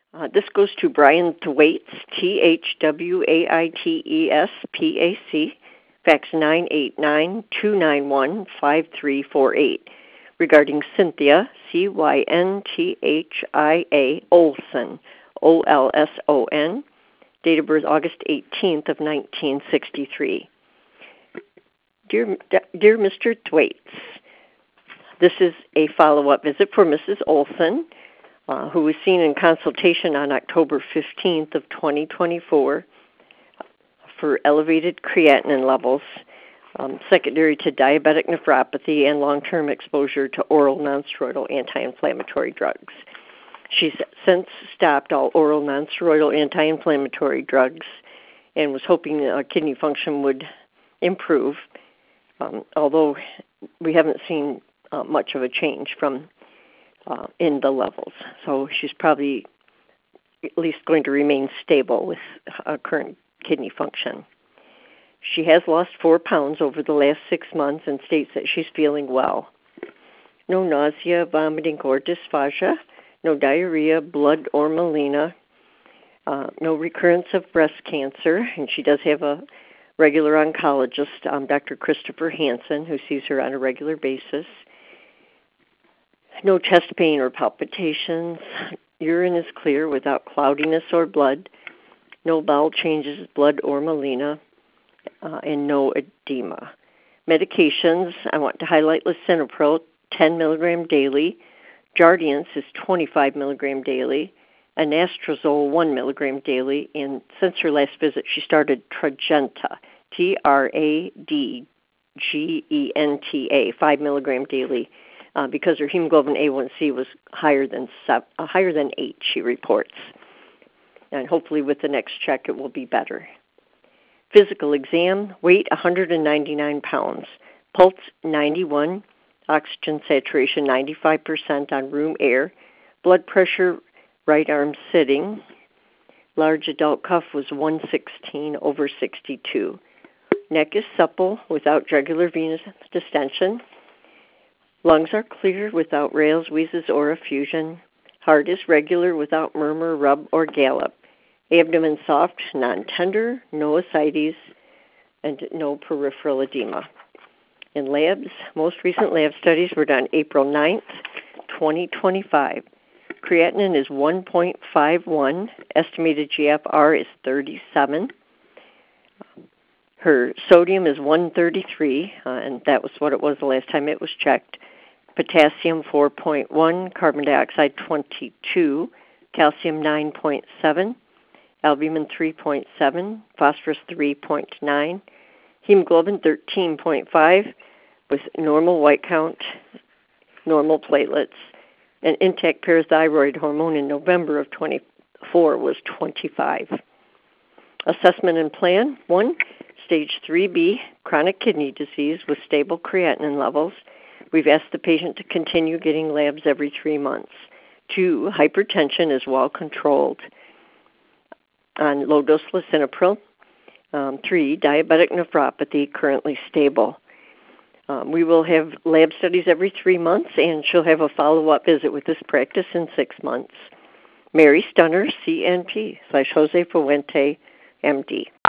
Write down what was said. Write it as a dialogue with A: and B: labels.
A: This goes to Brian Thwaites, THWAITES, PAC, fax 989-291-5348, regarding Cynthia, CYNTHIA Olson, OLSON, date of birth August 18th of 1963. Dear Mr. Thwaites, this is a follow-up visit for Mrs. Olson, who was seen in consultation on October 15th of 2024 for elevated creatinine levels, secondary to diabetic nephropathy and long-term exposure to oral nonsteroidal anti-inflammatory drugs. She's since stopped all oral nonsteroidal anti-inflammatory drugs and was hoping kidney function would improve, although we haven't seen much of a change from in the levels. So she's probably at least going to remain stable with current kidney function. She has lost 4 pounds over the last 6 months and states that she's feeling well. No nausea, vomiting, or dysphagia, no diarrhea, blood, or melena, no recurrence of breast cancer, and she does have a regular oncologist, Dr. Christopher Hansen, who sees her on a regular basis. No chest pain or palpitations. Urine is clear without cloudiness or blood. No bowel changes, blood or melena, and no edema. Medications, I want to highlight lisinopril, 10 milligram daily. Jardiance is 25 milligram daily. Anastrozole, 1 milligram daily. And since her last visit, she started Tradgenta, Tradgenta, 5 milligram daily, because her hemoglobin A1C was higher than 8, she reports. And hopefully with the next check it will be better. Physical exam, weight 199 pounds, pulse 91, oxygen saturation 95% on room air, blood pressure right arm sitting, large adult cuff was 116/62. Neck is supple without jugular venous distension. Lungs are clear without rales, wheezes, or effusion. Heart is regular without murmur, rub, or gallop. Abdomen soft, non-tender, no ascites, and no peripheral edema. In labs, most recent lab studies were done April 9th, 2025. Creatinine is 1.51. Estimated GFR is 37. Her sodium is 133, and that was what it was the last time it was checked. Potassium 4.1, carbon dioxide 22, calcium 9.7, albumin 3.7, phosphorus 3.9, hemoglobin 13.5 with normal white count, normal platelets, and intact parathyroid hormone in November of 24 was 25. Assessment and plan: 1, stage 3B, chronic kidney disease with stable creatinine levels. We've asked the patient to continue getting labs every 3 months. 2, hypertension is well controlled on low-dose lisinopril. 3, diabetic nephropathy, currently stable. We will have lab studies every 3 months, and she'll have a follow-up visit with this practice in 6 months. Mary Stunner, CNP, /Jose Fuente, MD.